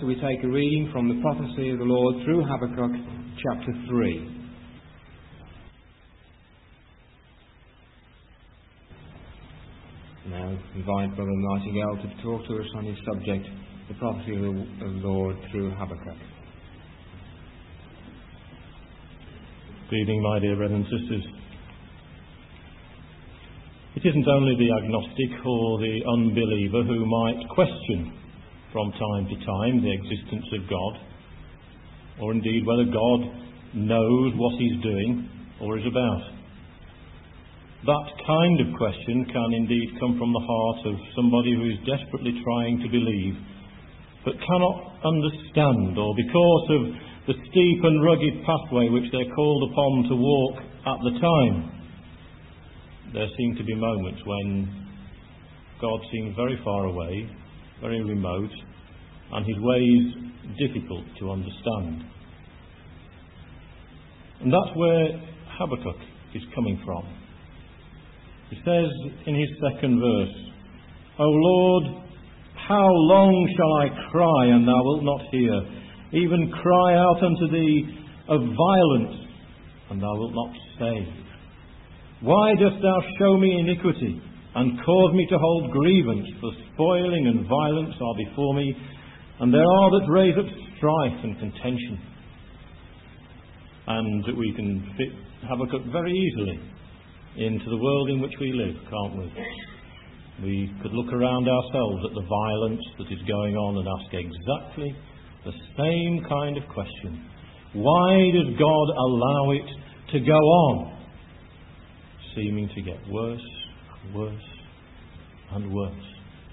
we take a reading from the prophecy of the Lord through Habakkuk chapter 3. Now invite Brother Nightingale to talk to us on his subject, the prophecy of the Lord through Habakkuk. Good evening, my dear brothers and sisters. It isn't only the agnostic or the unbeliever who might question from time to time the existence of God, or indeed whether God knows what He's doing or is about. That kind of question can indeed come from the heart of somebody who is desperately trying to believe, but cannot understand, or because of the steep and rugged pathway which they're called upon to walk at the time. There seem to be moments when God seems very far away, very remote, and His ways difficult to understand. And that's where Habakkuk is coming from. He says in his second verse, O Lord, how long shall I cry, and thou wilt not hear? Even cry out unto thee of violence, and thou wilt not save. Why dost thou show me iniquity, and cause me to hold grievance? For spoiling and violence are before me, and there are that raise up strife and contention. And we can fit Habakkuk very easily into the world in which we live, can't we? We could look around ourselves at the violence that is going on and ask exactly the same kind of question. Why does God allow it to go on? Seeming to get worse and worse and worse.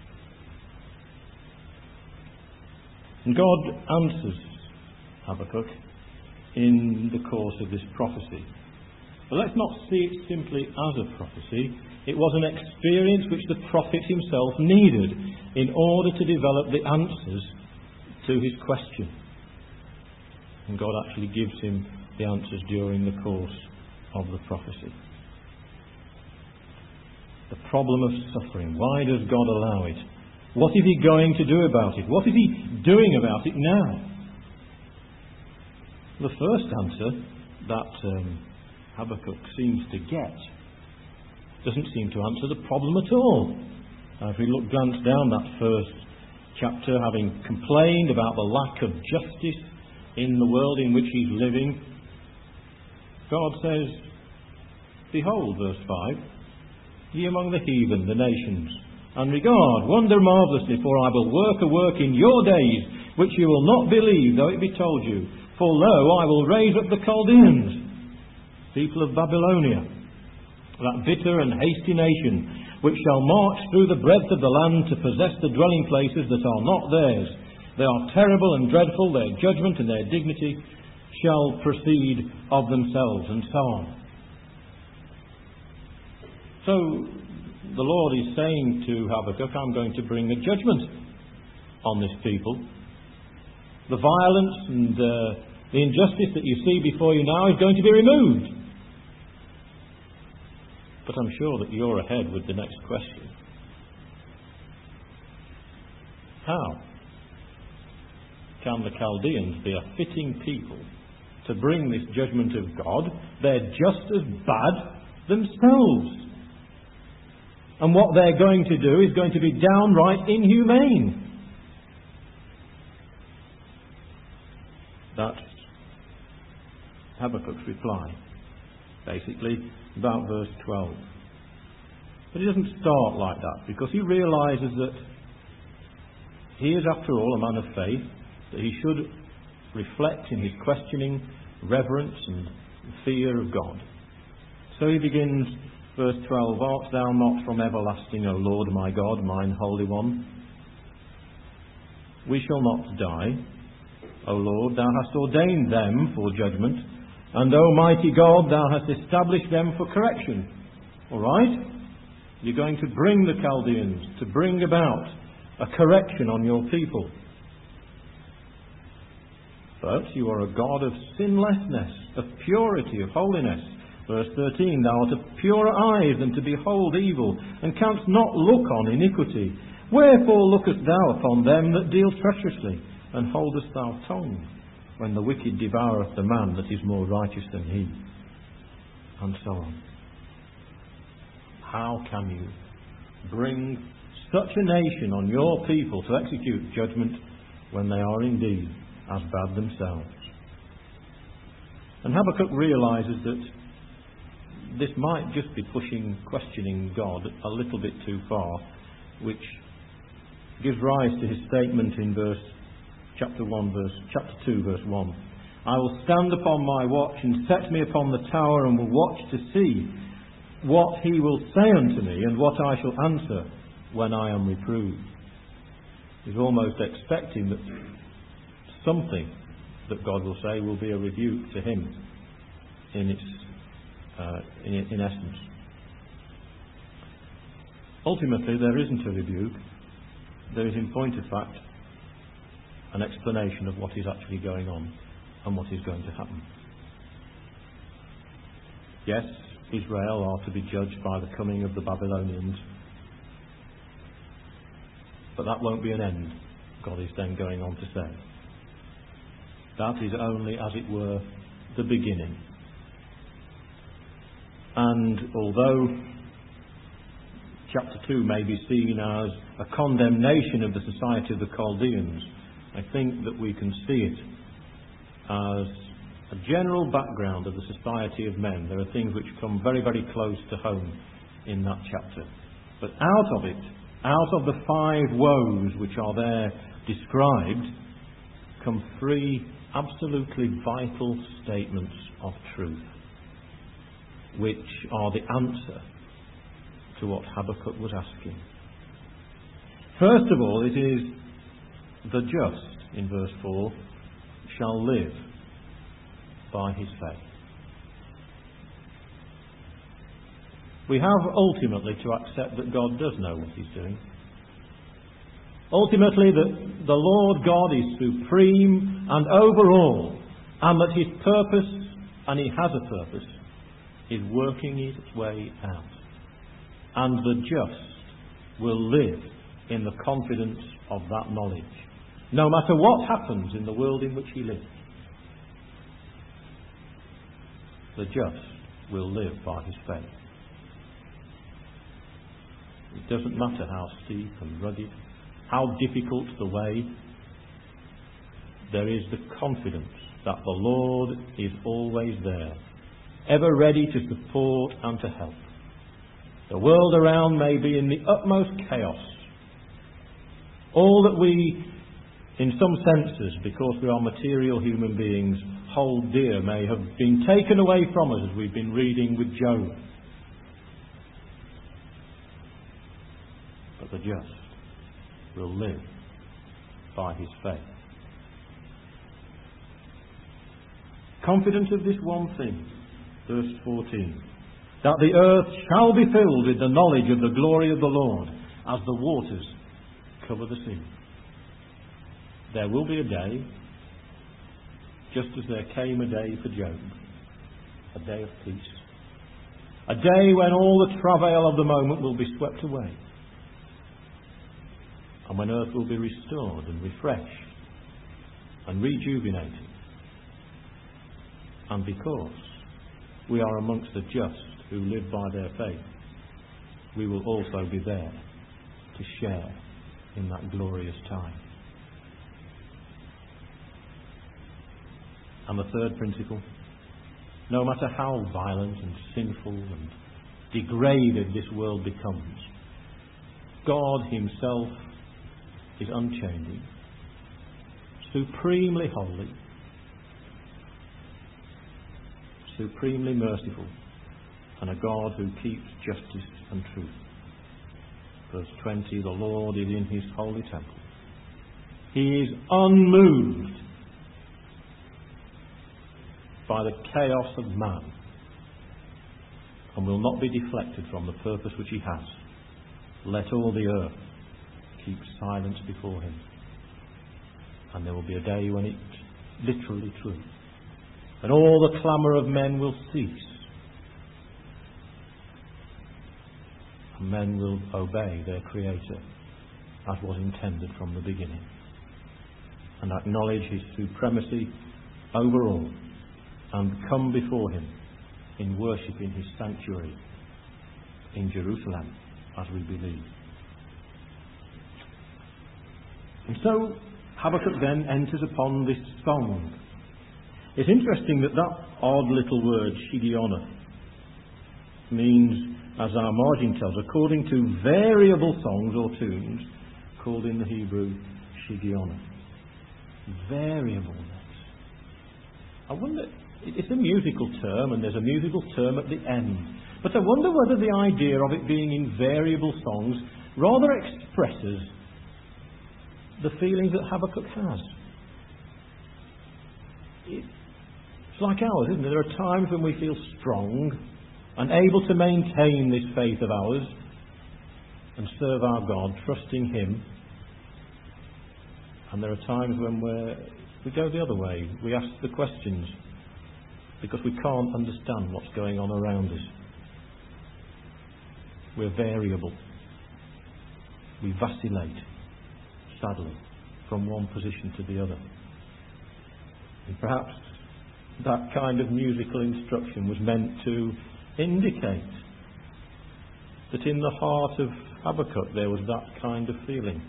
And God answers Habakkuk in the course of this prophecy. But let's not see it simply as a prophecy. It was an experience which the prophet himself needed in order to develop the answers to his question. And God actually gives him the answers during the course of the prophecy. The problem of suffering. Why does God allow it? What is He going to do about it? What is He doing about it now? The first answer that Habakkuk seems to get doesn't seem to answer the problem at all. If we glance down that first chapter, having complained about the lack of justice in the world in which he's living, God says, Behold, verse 5, Ye among the heathen, the nations, and regard, wonder marvellously, for I will work a work in your days, which you will not believe, though it be told you. For lo, I will raise up the Chaldeans, people of Babylonia, that bitter and hasty nation, which shall march through the breadth of the land to possess the dwelling places that are not theirs. They are terrible and dreadful, their judgment and their dignity shall proceed of themselves, and so on. So the Lord is saying to Habakkuk, I'm going to bring a judgment on this people. The violence and the injustice that you see before you now is going to be removed. But I'm sure that you're ahead with the next question. How can the Chaldeans be a fitting people to bring this judgment of God? They're just as bad themselves. And what they're going to do is going to be downright inhumane. That's Habakkuk's reply, basically, about verse 12. But he doesn't start like that, because he realises that he is, after all, a man of faith, that he should reflect in his questioning reverence and fear of God. So he begins verse 12, Art thou not from everlasting, O Lord my God, mine Holy One? We shall not die. O Lord, thou hast ordained them for judgment, and O mighty God, thou hast established them for correction. All right? You're going to bring the Chaldeans, to bring about a correction on your people. But you are a God of sinlessness, of purity, of holiness. Verse 13, Thou art of purer eyes than to behold evil, and canst not look on iniquity. Wherefore lookest thou upon them that deal treacherously, And holdest thou tongue when the wicked devoureth the man that is more righteous than he? And so on. How can you bring such a nation on your people to execute judgment when they are indeed as bad themselves? And Habakkuk realises that this might just be questioning God a little bit too far, which gives rise to his statement in chapter 2, verse 1. I will stand upon my watch and set me upon the tower and will watch to see what he will say unto me and what I shall answer when I am reproved. He's almost expecting that something that God will say will be a rebuke to him in essence. Ultimately, there isn't a rebuke. There is, in point of fact, an explanation of what is actually going on and what is going to happen. Yes, Israel are to be judged by the coming of the Babylonians, but that won't be an end, God is then going on to say. That is only, as it were, the beginning. And although chapter 2 may be seen as a condemnation of the society of the Chaldeans, I think that we can see it as a general background of the society of men. There are things which come very, very close to home in that chapter. But out of it, out of the 5 woes which are there described, come 3 absolutely vital statements of truth, which are the answer to what Habakkuk was asking. First of all, it is the just, in verse 4, shall live by his faith. We have ultimately to accept that God does know what he's doing. Ultimately, that the Lord God is supreme and over all, and that his purpose, and he has a purpose, is working its way out. And the just will live in the confidence of that knowledge, no matter what happens in the world in which he lives. The just will live by his faith. It doesn't matter how steep and rugged, how difficult the way, there is the confidence that the Lord is always there, ever ready to support and to help. The world around may be in the utmost chaos. All that we, in some senses, because we are material human beings, hold dear may have been taken away from us, as we've been reading with Job. But the just will live by his faith. Confident of this one thing, verse 14, that the earth shall be filled with the knowledge of the glory of the Lord, as the waters cover the sea. There will be a day, just as there came a day for Job, a day of peace, a day when all the travail of the moment will be swept away, and when earth will be restored and refreshed and rejuvenated. And because we are amongst the just who live by their faith, we will also be there to share in that glorious time. And the third principle, no matter how violent and sinful and degraded this world becomes, God himself is unchanging, supremely holy, supremely merciful, and a God who keeps justice and truth. Verse 20, the Lord is in his holy temple. He is unmoved by the chaos of man, and will not be deflected from the purpose which he has. Let all the earth keep silence before him. And there will be a day when it's literally true. And all the clamour of men will cease. And men will obey their Creator as was intended from the beginning. and acknowledge his supremacy over all, and come before him in worship in his sanctuary in Jerusalem, as we believe. And so Habakkuk then enters upon this song. It's interesting that odd little word, Shigionoth, means, as our margin tells, according to variable songs or tunes, called in the Hebrew Shigionoth. Variableness. I wonder, it's a musical term, and there's a musical term at the end. But I wonder whether the idea of it being in variable songs rather expresses the feelings that Habakkuk has. It's like ours, isn't it? There are times when we feel strong and able to maintain this faith of ours and serve our God, trusting him. And there are times when we go the other way. We ask the questions because we can't understand what's going on around us. We're variable. We vacillate, sadly, from one position to the other. And perhaps that kind of musical instruction was meant to indicate that in the heart of Habakkuk there was that kind of feeling.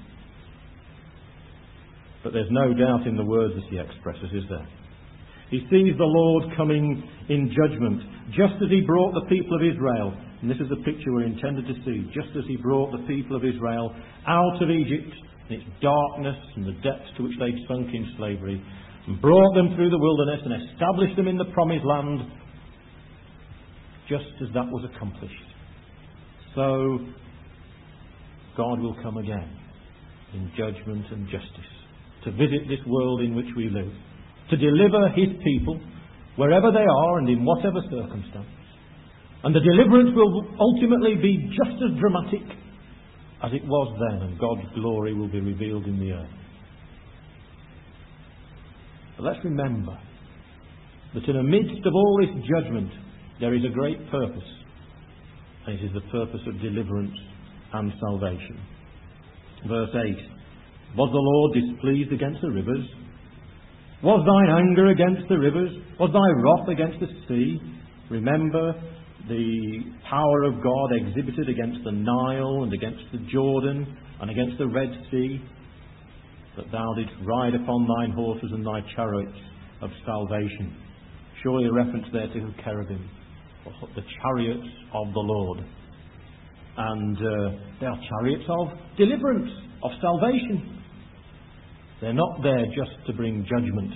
But there's no doubt in the words that he expresses, is there? He sees the Lord coming in judgment, just as he brought the people of Israel, and this is the picture we're intended to see, just as he brought the people of Israel out of Egypt, in its darkness and the depths to which they'd sunk in slavery, and brought them through the wilderness and established them in the promised land, just as that was accomplished. So God will come again in judgment and justice to visit this world in which we live, to deliver his people wherever they are and in whatever circumstance. And the deliverance will ultimately be just as dramatic as it was then, and God's glory will be revealed in the earth. But let's remember that in the midst of all this judgment there is a great purpose, and it is the purpose of deliverance and salvation. Verse 8, was the Lord displeased against the rivers? Was thine anger against the rivers? Was thy wrath against the sea? Remember the power of God exhibited against the Nile and against the Jordan and against the Red Sea, that thou didst ride upon thine horses and thy chariots of salvation. Surely a reference there to the cherubim, the chariots of the Lord. And they are chariots of deliverance, of salvation. They're not there just to bring judgment.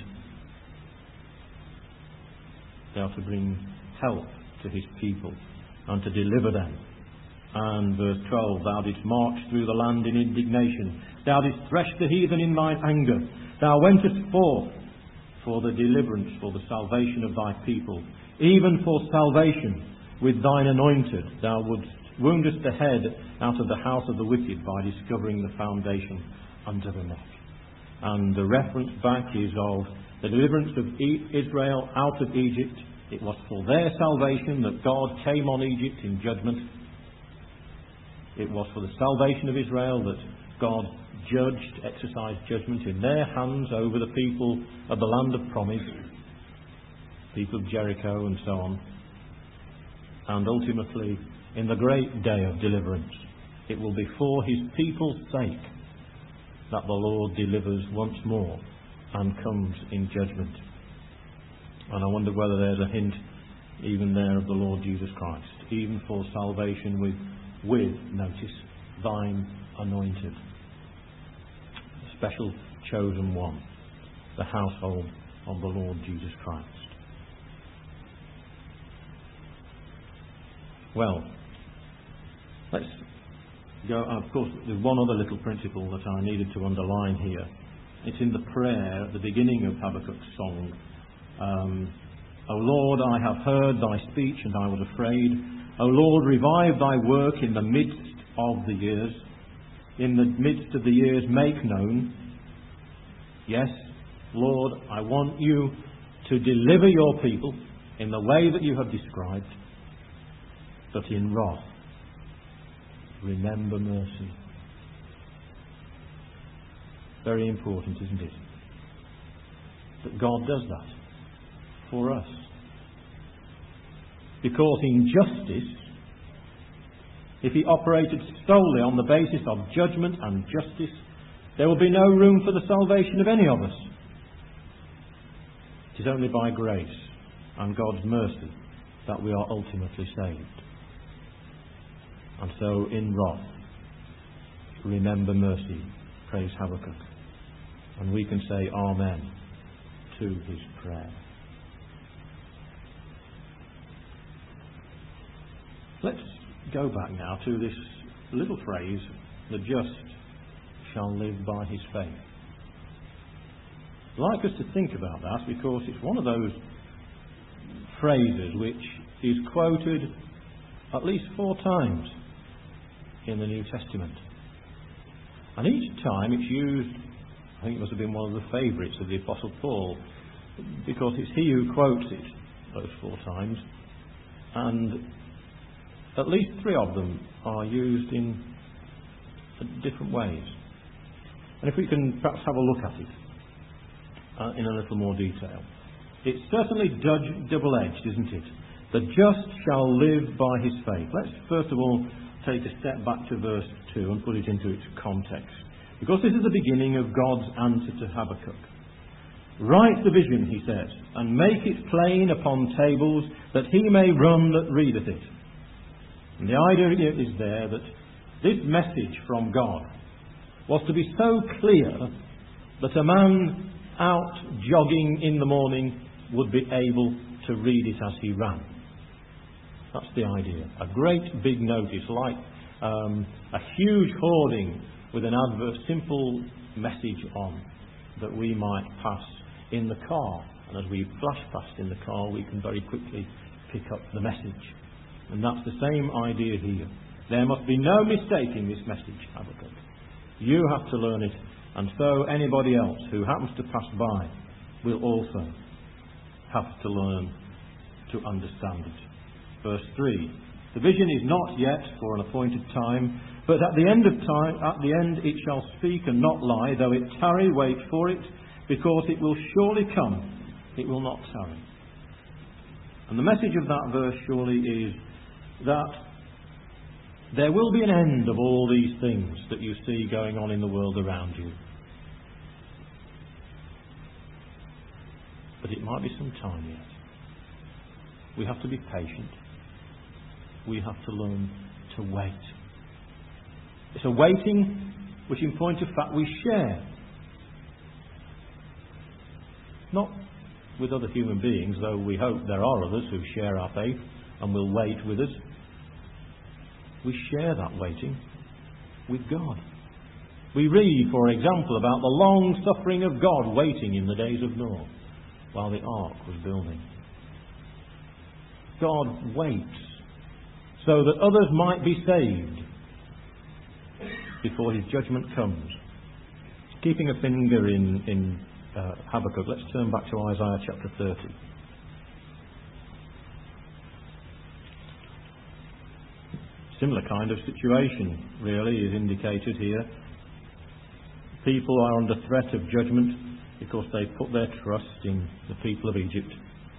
They are to bring help to his people and to deliver them. And verse 12, thou didst march through the land in indignation. Thou didst thresh the heathen in thine anger. Thou wentest forth for the deliverance, for the salvation of thy people, even for salvation with thine anointed. Thou woundest the head out of the house of the wicked by discovering the foundation under the neck. And the reference back is of the deliverance of Israel out of Egypt. It was for their salvation that God came on Egypt in judgment. It was for the salvation of Israel that God exercised judgment in their hands over the people of the land of promise, people of Jericho and so on. And ultimately, in the great day of deliverance, it will be for his people's sake that the Lord delivers once more and comes in judgment. And I wonder whether there's a hint even there of the Lord Jesus Christ, even for salvation with notice, thine anointed, the special chosen one, the household of the Lord Jesus Christ. Well, let's go. Of course, there's one other little principle that I needed to underline here. It's in the prayer at the beginning of Habakkuk's song. O Lord, I have heard thy speech and I was afraid. O Lord, revive thy work in the midst of the years. In the midst of the years make known. Yes, Lord, I want you to deliver your people in the way that you have described, but in wrath remember mercy. Very important, isn't it? that God does that for us. Because in justice, if He operated solely on the basis of judgment and justice, there will be no room for the salvation of any of us. It is only by grace and God's mercy that we are ultimately saved. And so in wrath, remember mercy, prays Habakkuk. And we can say Amen to his prayer. Let's go back now to this little phrase, the just shall live by his faith. I'd like us to think about that because it's one of those phrases which is quoted at least 4 times in the New Testament. And each time it's used, I think it must have been one of the favourites of the Apostle Paul, because it's he who quotes it those 4 times, and at least 3 of them are used in different ways. And if we can perhaps have a look at it in a little more detail. It's certainly double-edged, isn't it? The just shall live by his faith. Let's first of all take a step back to verse 2 and put it into its context. Because this is the beginning of God's answer to Habakkuk. Write the vision, he says, and make it plain upon tables, that he may run that readeth it. And the idea is there that this message from God was to be so clear that a man out jogging in the morning would be able to read it as he ran. That's the idea. A great big notice, like a huge hoarding with an advert, simple message on, that we might pass in the car. And as we flash past in the car, we can very quickly pick up the message. And that's the same idea here. There must be no mistaking this message, Habakkuk. You have to learn it, and so anybody else who happens to pass by will also have to learn to understand it. Verse 3. The vision is not yet for an appointed time, but at the end of time, at the end it shall speak and not lie. Though it tarry, wait for it, because it will surely come. It will not tarry. And the message of that verse surely is that there will be an end of all these things that you see going on in the world around you. But it might be some time yet. We have to be patient. We have to learn to wait. It's a waiting which in point of fact we share. Not with other human beings, though we hope there are others who share our faith and will wait with us. We share that waiting with God. We read, for example, about the long suffering of God waiting in the days of Noah while the ark was building. God waits so that others might be saved before his judgment comes. Keeping a finger in Habakkuk, let's turn back to Isaiah chapter 30. Similar kind of situation really is indicated here. People are under threat of judgment because they put their trust in the people of Egypt.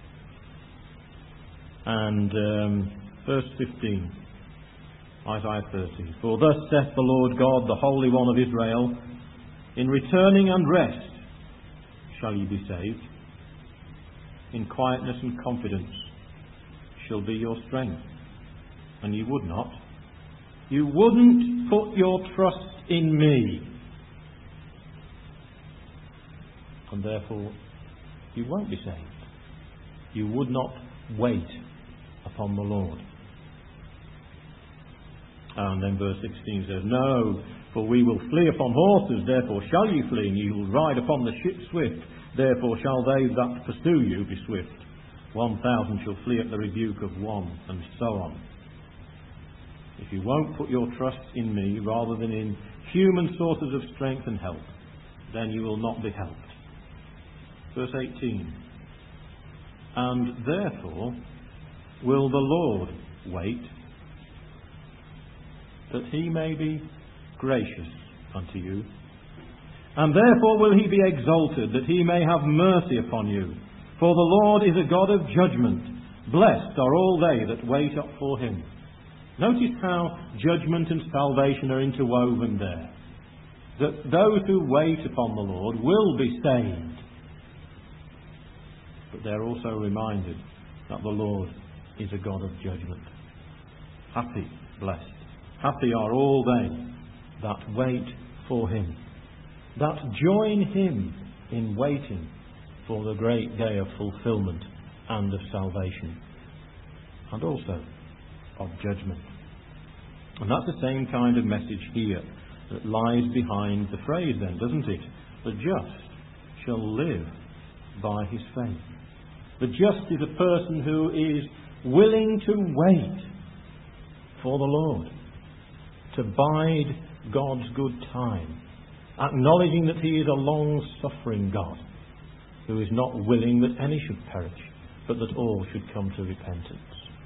And verse 15, Isaiah 30. For thus saith the Lord God, the Holy One of Israel, in returning and rest shall ye be saved. In quietness and confidence shall be your strength. And ye would not. You wouldn't put your trust in me. And therefore, you won't be saved. You would not wait upon the Lord. And then verse 16 says, No, for we will flee upon horses, therefore shall ye flee, and ye will ride upon the ship swift, therefore shall they that pursue you be swift. 1,000 shall flee at the rebuke of one, and so on. If you won't put your trust in me rather than in human sources of strength and help, then you will not be helped. Verse 18. And therefore will the Lord wait, that he may be gracious unto you. And therefore will he be exalted, that he may have mercy upon you. For the Lord is a God of judgment. Blessed are all they that wait up for him. Notice how judgment and salvation are interwoven there. That those who wait upon the Lord will be saved. But they're also reminded that the Lord is a God of judgment. Happy, blessed. Happy are all they that wait for him, that join him in waiting for the great day of fulfillment and of salvation, and also of judgment. And that's the same kind of message here that lies behind the phrase then, doesn't it? The just shall live by his faith. The just is a person who is willing to wait for the Lord, to bide God's good time, acknowledging that he is a long-suffering God who is not willing that any should perish, but that all should come to repentance.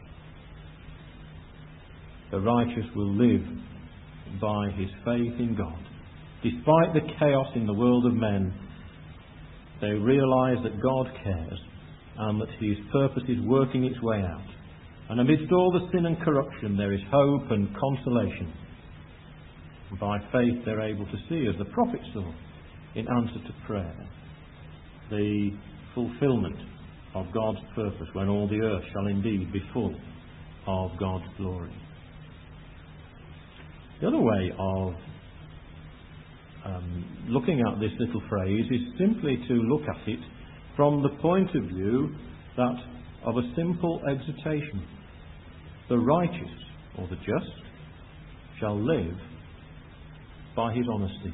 The righteous will live by his faith in God. Despite the chaos in the world of men, they realise that God cares and that his purpose is working its way out. And amidst all the sin and corruption, there is hope and consolation. By faith they're able to see, as the prophet saw in answer to prayer, the fulfilment of God's purpose when all the earth shall indeed be full of God's glory. The other way of looking at this little phrase is simply to look at it from the point of view that of a simple exhortation. The righteous, or the just, shall live by his honesty.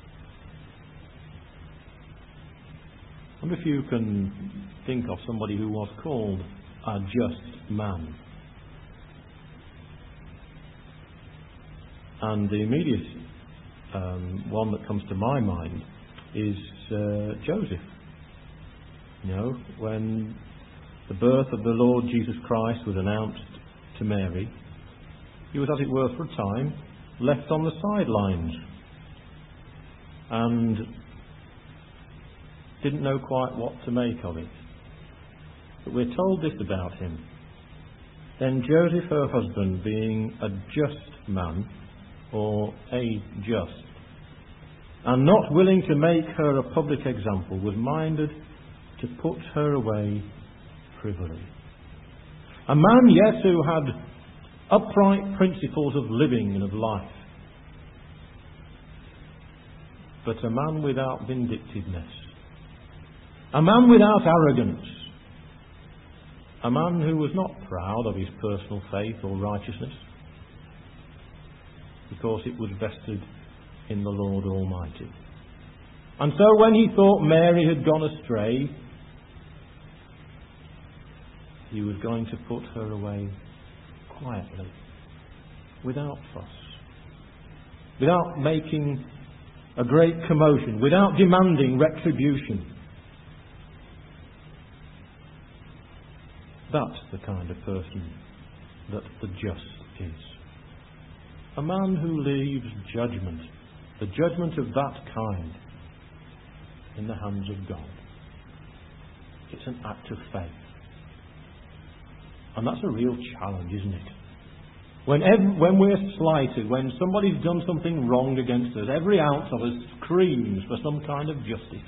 I wonder if you can think of somebody who was called a just man. And the immediate one that comes to my mind is Joseph. You know, when the birth of the Lord Jesus Christ was announced to Mary, he was, as it were, for a time, left on the sidelines and didn't know quite what to make of it. But we're told this about him. Then Joseph, her husband, being a just man, or a just, and not willing to make her a public example, was minded to put her away privily. A man, yes, who had upright principles of living and of life, but a man without vindictiveness, a man without arrogance, a man who was not proud of his personal faith or righteousness, because it was vested in the Lord Almighty. And so when he thought Mary had gone astray, he was going to put her away quietly, without fuss, without making a great commotion, without demanding retribution. That's the kind of person that the just is. A man who leaves judgment, the judgment of that kind, in the hands of God. It's an act of faith. And that's a real challenge, isn't it? When we're slighted, when somebody's done something wrong against us, every ounce of us screams for some kind of justice.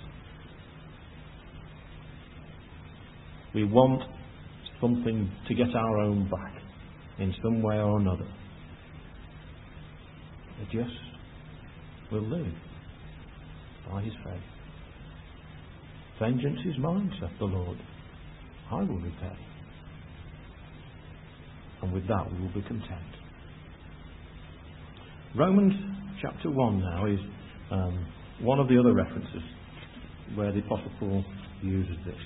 We want something to get our own back in some way or another. The just will live by his faith. Vengeance is mine, saith the Lord. I will repay. And with that we will be content. Romans chapter 1 now is one of the other references where the Apostle Paul uses this.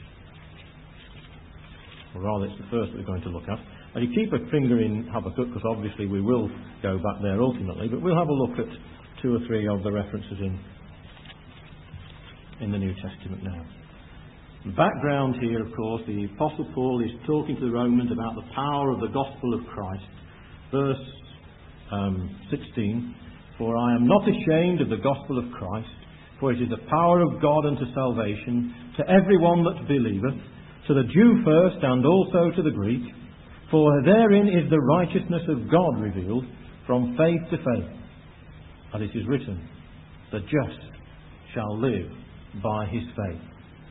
Or rather, it's the first that we're going to look at. And you keep a finger in Habakkuk, because obviously we will go back there ultimately, but we'll have a look at 2 or 3 of the references in the New Testament now. The background here, of course, the Apostle Paul is talking to the Romans about the power of the gospel of Christ. Verse 16, for I am not ashamed of the gospel of Christ, For it is the power of God unto salvation to every one that believeth, to the Jew first, and also to the Greek. For therein is the righteousness of God revealed from faith to faith. As it is written, the just shall live by his faith.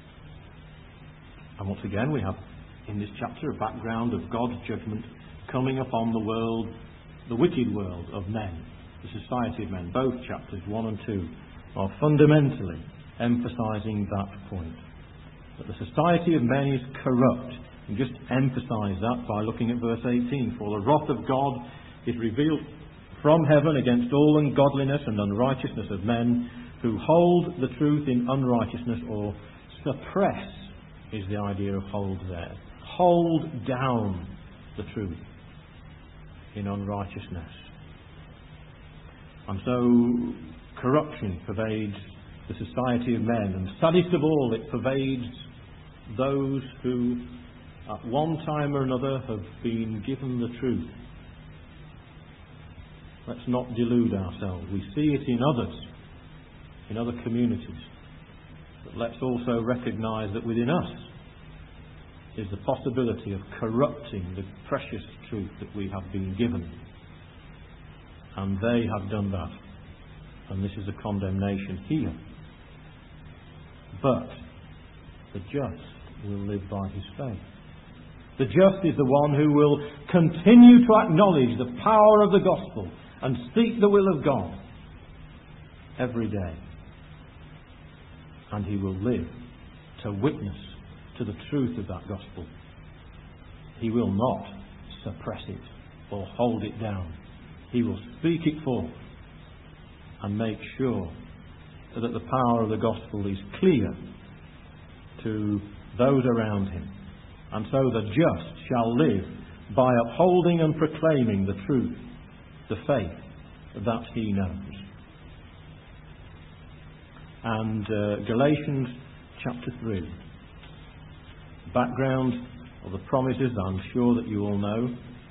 And once again we have in this chapter a background of God's judgment coming upon the world, the wicked world of men, the society of men. Both chapters 1 and 2 are fundamentally emphasising that point. That the society of men is corrupt. And just emphasise that by looking at verse 18. For the wrath of God is revealed from heaven against all ungodliness and unrighteousness of men who hold the truth in unrighteousness, or suppress is the idea of hold there. Hold down the truth in unrighteousness. And so corruption pervades the society of men, and saddest of all, it pervades those who at one time or another have been given the truth. Let's not delude ourselves. We see it in others, in other communities. But let's also recognise that within us is the possibility of corrupting the precious truth that we have been given. And they have done that. And this is a condemnation here. But the just will live by his faith. The just is the one who will continue to acknowledge the power of the gospel and seek the will of God every day. And he will live to witness to the truth of that gospel. He will not suppress it or hold it down. He will speak it forth and make sure that the power of the gospel is clear to those around him. And so the just shall live by upholding and proclaiming the truth, the faith that he knows. And Galatians chapter 3. Background of the promises I'm sure that you all know.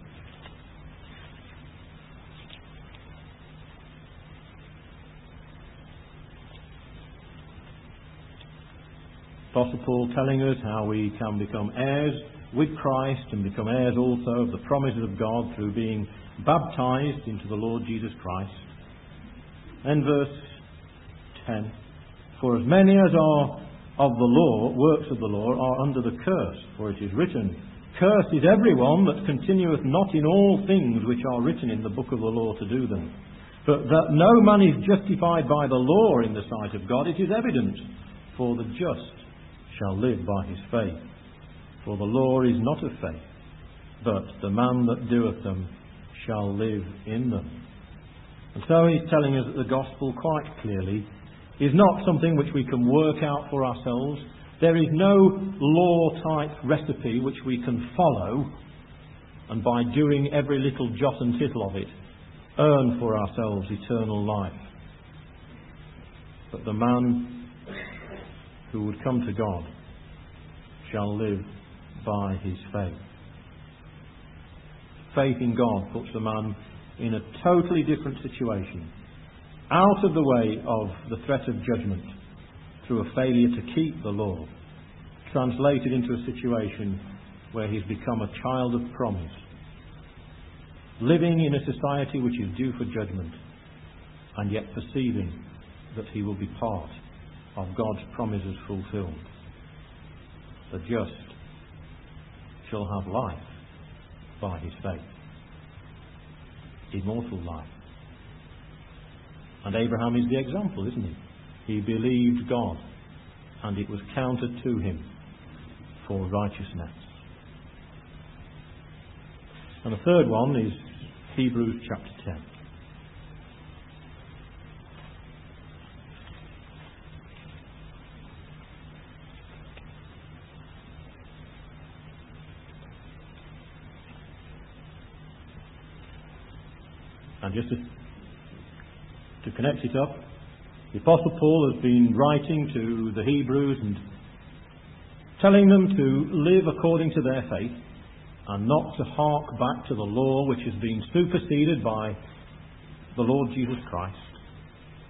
Apostle Paul telling us how we can become heirs with Christ and become heirs also of the promises of God through being baptized into the Lord Jesus Christ. And verse 10. For as many as are of the law, works of the law, are under the curse. For it is written, Cursed is everyone that continueth not in all things which are written in the book of the law to do them. But that no man is justified by the law in the sight of God, it is evident. For the just shall live by his faith. For the law is not of faith, but the man that doeth them shall live in them. And so he's telling us that the gospel quite clearly is not something which we can work out for ourselves. There is no law-type recipe which we can follow and by doing every little jot and tittle of it earn for ourselves eternal life. But the man who would come to God shall live by his faith. Faith in God puts the man in a totally different situation, out of the way of the threat of judgment through a failure to keep the law, translated into a situation where he's become a child of promise, living in a society which is due for judgment, and yet perceiving that he will be part of God's promises fulfilled. The just shall have life by his faith, immortal life. And Abraham is the example, isn't he? He believed God, and it was counted to him for righteousness. And the third one is Hebrews chapter 10. And just to connect it up, the Apostle Paul has been writing to the Hebrews and telling them to live according to their faith and not to hark back to the law which has been superseded by the Lord Jesus Christ.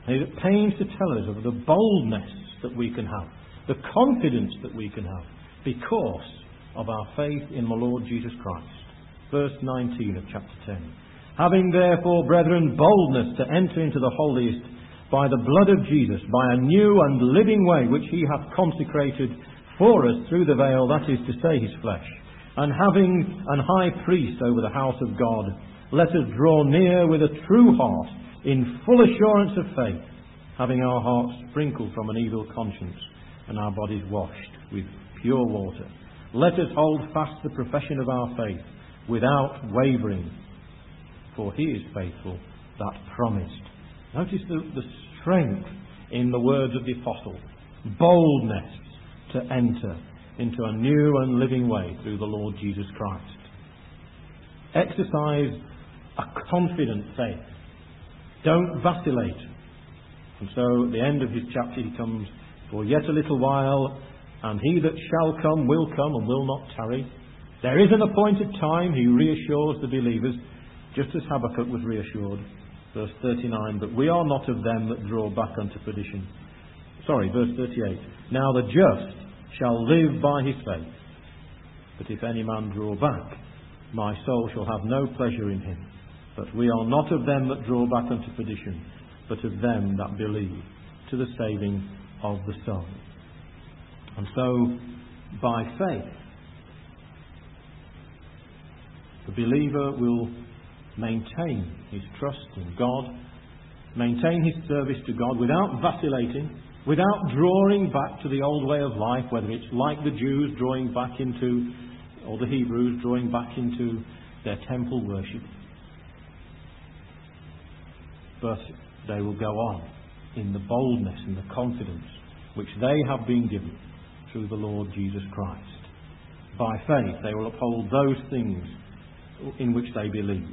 And he's at pains to tell us of the boldness that we can have, the confidence that we can have, because of our faith in the Lord Jesus Christ. Verse 19 of chapter 10. Having therefore, brethren, boldness to enter into the holiest by the blood of Jesus, by a new and living way which he hath consecrated for us through the veil, that is to say, his flesh. And having an high priest over the house of God, let us draw near with a true heart, in full assurance of faith, having our hearts sprinkled from an evil conscience, and our bodies washed with pure water. Let us hold fast the profession of our faith, without wavering, for he is faithful that promised. Notice the strength in the words of the apostle. Boldness to enter into a new and living way through the Lord Jesus Christ. Exercise a confident faith. Don't vacillate. And so at the end of his chapter he comes, for yet a little while, and he that shall come will come and will not tarry. There is an appointed time, he reassures the believers, just as Habakkuk was reassured. Verse 39, but we are not of them that draw back unto perdition. Verse 38. Now the just shall live by his faith. But if any man draw back, my soul shall have no pleasure in him. But we are not of them that draw back unto perdition, but of them that believe to the saving of the soul. And so, by faith, the believer will maintain his trust in God, maintain his service to God without vacillating, without drawing back to the old way of life, whether it's like the Jews drawing back into, or the Hebrews drawing back into their temple worship. But they will go on in the boldness and the confidence which they have been given through the Lord Jesus Christ. By faith they will uphold those things in which they believe,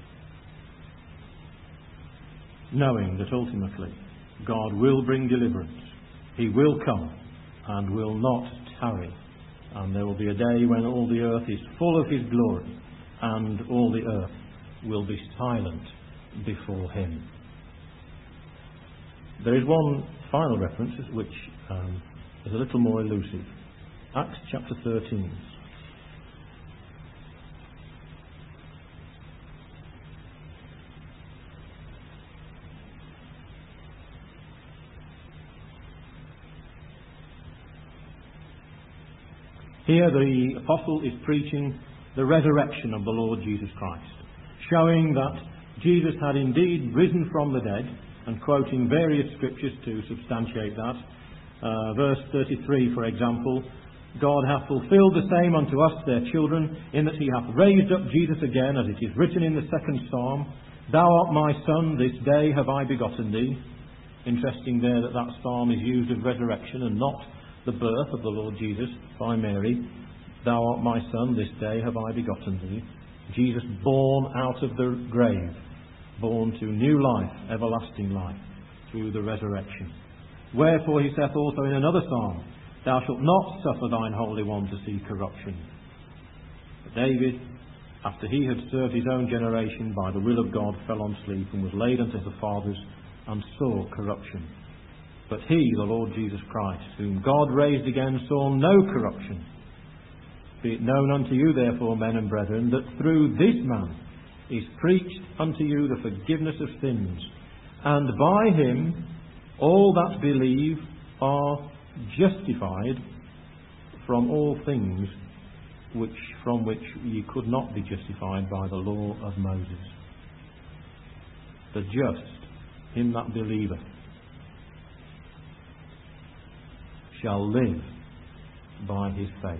knowing that ultimately God will bring deliverance. He will come and will not tarry. And there will be a day when all the earth is full of his glory, and all the earth will be silent before him. There is one final reference which is a little more elusive. Acts chapter 13. Here the apostle is preaching the resurrection of the Lord Jesus Christ, showing that Jesus had indeed risen from the dead, and quoting various scriptures to substantiate that. Verse 33, for example, God hath fulfilled the same unto us, their children, in that he hath raised up Jesus again, as it is written in the second psalm, Thou art my son, this day have I begotten thee. Interesting there that psalm is used of resurrection and not the birth of the Lord Jesus by Mary. Thou art my son, this day have I begotten thee. Jesus born out of the grave, born to new life, everlasting life, through the resurrection. Wherefore he saith also in another psalm, Thou shalt not suffer thine Holy One to see corruption. But David, after he had served his own generation, by the will of God fell on sleep, and was laid unto the fathers, and saw corruption. But he, the Lord Jesus Christ, whom God raised again, saw no corruption. Be it known unto you, therefore, men and brethren, that through this man is preached unto you the forgiveness of sins, and by him all that believe are justified from all things from which ye could not be justified by the law of Moses. The just, him that believeth, shall live by his faith.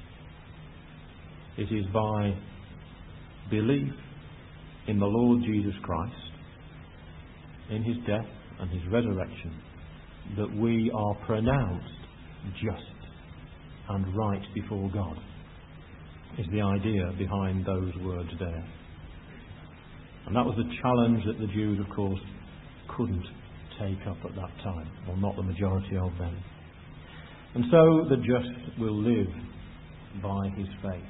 It is by belief in the Lord Jesus Christ, in his death and his resurrection, that we are pronounced just and right before God, is the idea behind those words there. And that was the challenge that the Jews, of course, couldn't take up at that time, or not the majority of them. And so the just will live by his faith.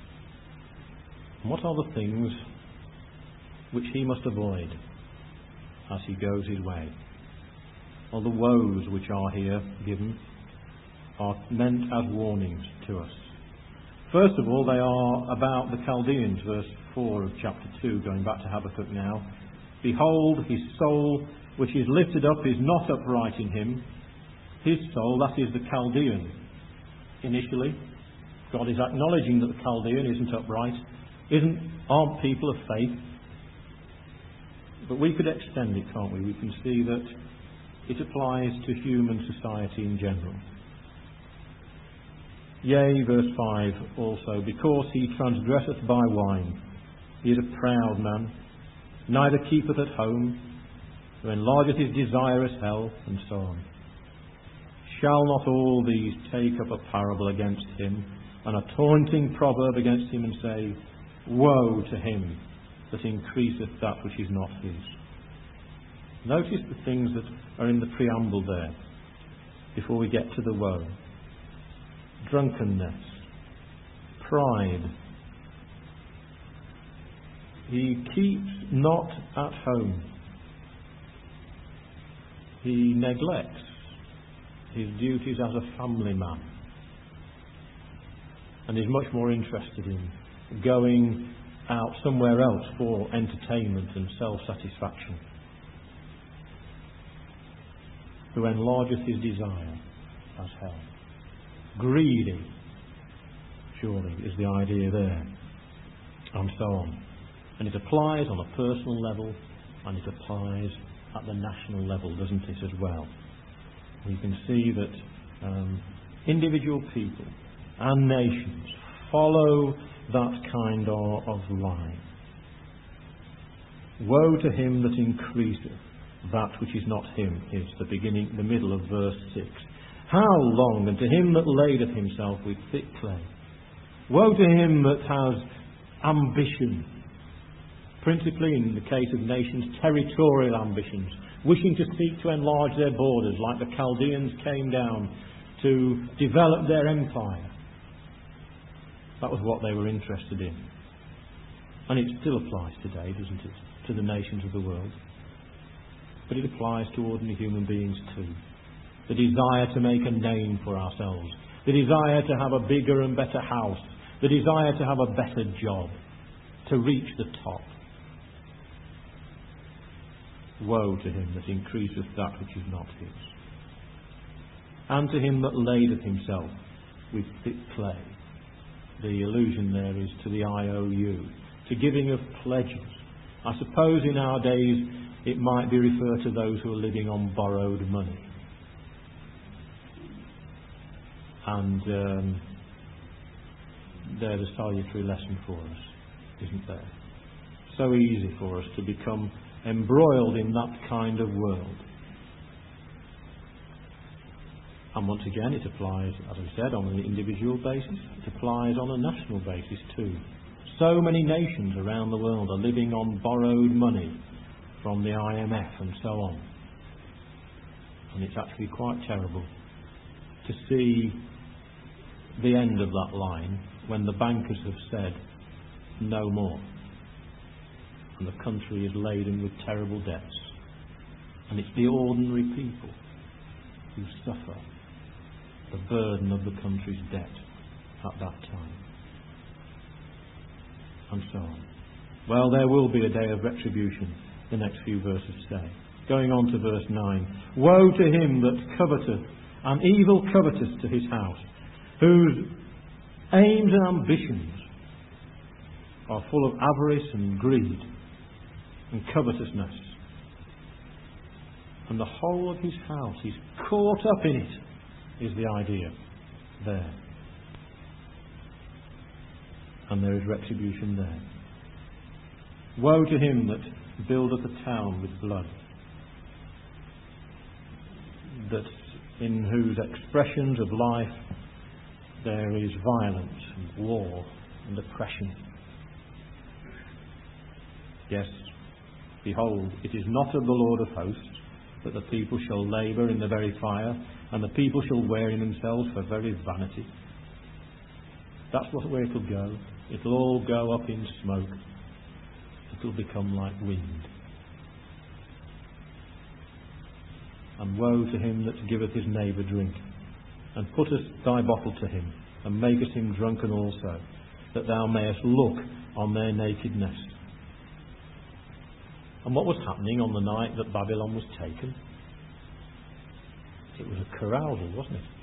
And what are the things which he must avoid? as he goes his way. Well, the woes which are here given are meant as warnings to us. First of all, they are about the Chaldeans, verse 4 of chapter 2, going back to Habakkuk now. Behold, his soul which is lifted up is not upright in him. His soul, that is the Chaldean. Initially, God is acknowledging that the Chaldean isn't upright, aren't people of faith. But we could extend it, can't we? We can see that it applies to human society in general. Yea, verse 5 also, because he transgresseth by wine, he is a proud man, neither keepeth at home, who enlargeth his desirous hell, and so on. Shall not all these take up a parable against him, and a taunting proverb against him, and say, Woe to him that increaseth that which is not his? Notice the things that are in the preamble there, before we get to the woe. Drunkenness, pride. He keeps not at home. He neglects his duties as a family man, and is much more interested in going out somewhere else for entertainment and self-satisfaction. Who enlargeth his desire as hell. Greedy, surely, is the idea there, and so on. And it applies on a personal level, and it applies at the national level, doesn't it, as well? We can see that individual people and nations follow that kind of line. Woe to him that increaseth that which is not him, is the middle of verse 6. How long, and to him that ladeth himself with thick clay. Woe to him that has ambition, principally in the case of nations, territorial ambitions, wishing to seek to enlarge their borders, like the Chaldeans came down to develop their empire. That was what they were interested in. And it still applies today, doesn't it, to the nations of the world. But it applies to ordinary human beings too. The desire to make a name for ourselves, the desire to have a bigger and better house, the desire to have a better job, to reach the top. Woe to him that increaseth that which is not his. And to him that ladeth himself with thick clay. The allusion there is to the IOU, to giving of pledges. I suppose in our days it might be referred to those who are living on borrowed money. And there's a salutary lesson for us, isn't there? So easy for us to become embroiled in that kind of world. And once again, it applies, as I said, on an individual basis. It applies on a national basis too. So many nations around the world are living on borrowed money from the IMF and so on. And it's actually quite terrible to see the end of that line when the bankers have said no more. And the country is laden with terrible debts. And it's the ordinary people who suffer the burden of the country's debt at that time. And so on. Well, there will be a day of retribution, the next few verses say. Going on to verse 9. Woe to him that coveteth, an evil covetous to his house, whose aims and ambitions are full of avarice and greed and covetousness. And the whole of his house is caught up in it, is the idea there. And there is retribution there. Woe to him that buildeth a town with blood, that in whose expressions of life there is violence and war and oppression. Yes, behold, it is not of the Lord of hosts that the people shall labour in the very fire, and the people shall wear in themselves for very vanity. That's where it'll go. It'll all go up in smoke. It'll become like wind. And woe to him that giveth his neighbour drink, and puttest thy bottle to him, and makest him drunken also, that thou mayest look on their nakedness. And what was happening on the night that Babylon was taken? It was a carousal, wasn't it?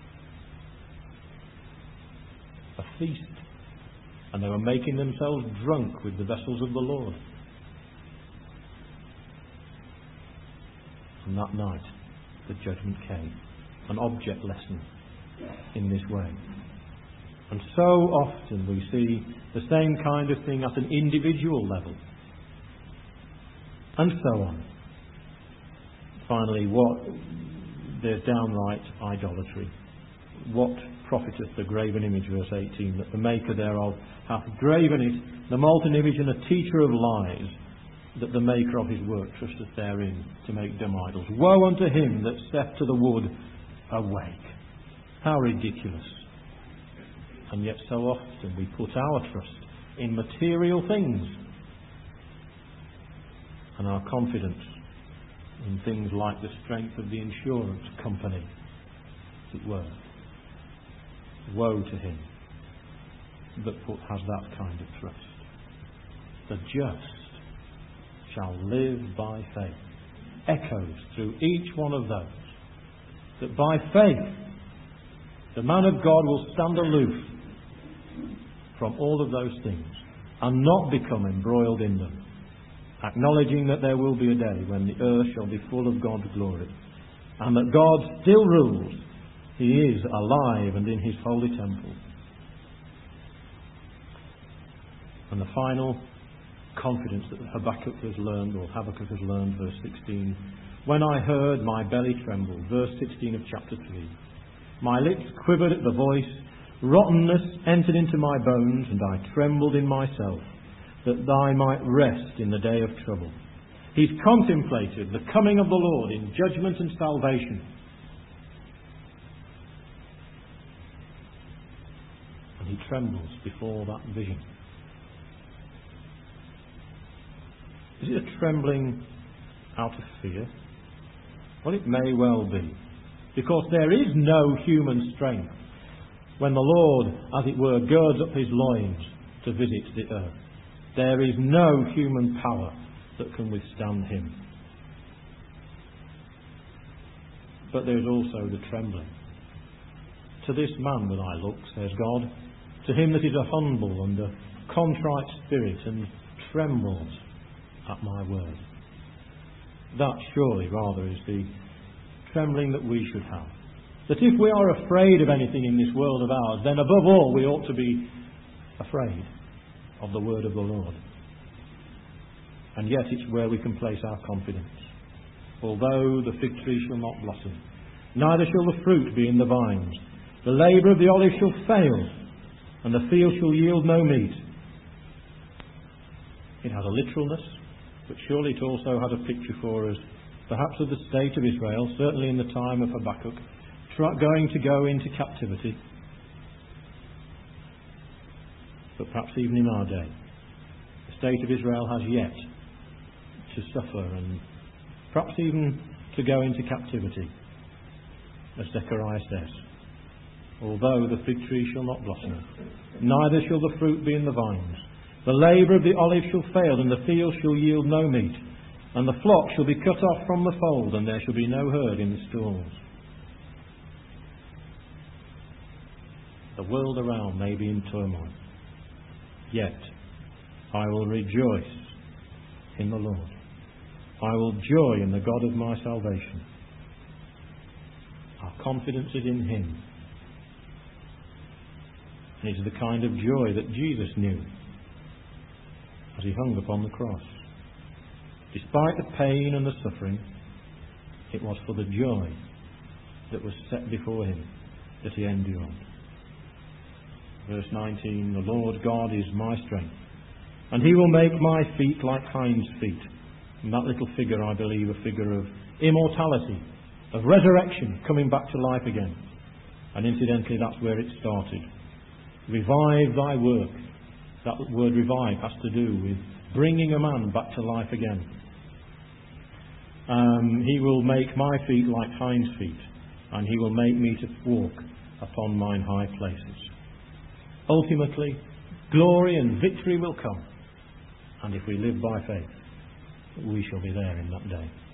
A feast. And they were making themselves drunk with the vessels of the Lord. And that night, the judgment came. An object lesson in this way. And so often we see the same kind of thing at an individual level. And so on. Finally, there's downright idolatry. What profiteth the graven image, verse 18, that the maker thereof hath graven it, the molten image and a teacher of lies, that the maker of his work trusteth therein to make dumb idols. Woe unto him that saith to the wood, awake. How ridiculous. And yet so often we put our trust in material things and our confidence in things like the strength of the insurance company, as it were. Woe to him that has that kind of trust. The just shall live by faith. Echoes through each one of those. That by faith the man of God will stand aloof from all of those things and not become embroiled in them, acknowledging that there will be a day when the earth shall be full of God's glory and that God still rules. He is alive and in his holy temple. And the final confidence that Habakkuk has learned, verse 16. When I heard, my belly trembled, verse 16 of chapter 3. My lips quivered at the voice, rottenness entered into my bones, and I trembled in myself, that I might rest in the day of trouble. He's contemplated the coming of the Lord in judgment and salvation. And he trembles before that vision. Is it a trembling out of fear? Well, it may well be. Because there is no human strength when the Lord, as it were, girds up his loins to visit the earth. There is no human power that can withstand him. But there is also the trembling. To this man will I look, says God, to him that is a humble and a contrite spirit and trembles at my word. That surely rather is the trembling that we should have. That if we are afraid of anything in this world of ours, then above all we ought to be afraid of the word of the Lord. And yet it's where we can place our confidence. Although the fig tree shall not blossom, neither shall the fruit be in the vines, the labour of the olive shall fail, and the field shall yield no meat. It has a literalness, but surely it also has a picture for us, perhaps of the state of Israel, certainly in the time of Habakkuk, going to go into captivity. But perhaps even in our day, the state of Israel has yet to suffer and perhaps even to go into captivity, as Zechariah says. Although the fig tree shall not blossom, neither shall the fruit be in the vines, the labour of the olive shall fail, and the field shall yield no meat, and the flock shall be cut off from the fold, and there shall be no herd in the stalls. The world around may be in turmoil, yet I will rejoice in the Lord. I will joy in the God of my salvation. Our confidence is in him. And it is the kind of joy that Jesus knew as he hung upon the cross. Despite the pain and the suffering, it was for the joy that was set before him that he endured. Verse 19, the Lord God is my strength, and he will make my feet like hinds' feet. And that little figure, I believe, a figure of immortality, of resurrection, coming back to life again. And incidentally, that's where it started. Revive thy work. That word revive has to do with bringing a man back to life again. He will make my feet like hinds' feet, and He will make me to walk upon mine high places. Ultimately, glory and victory will come, and if we live by faith, we shall be there in that day.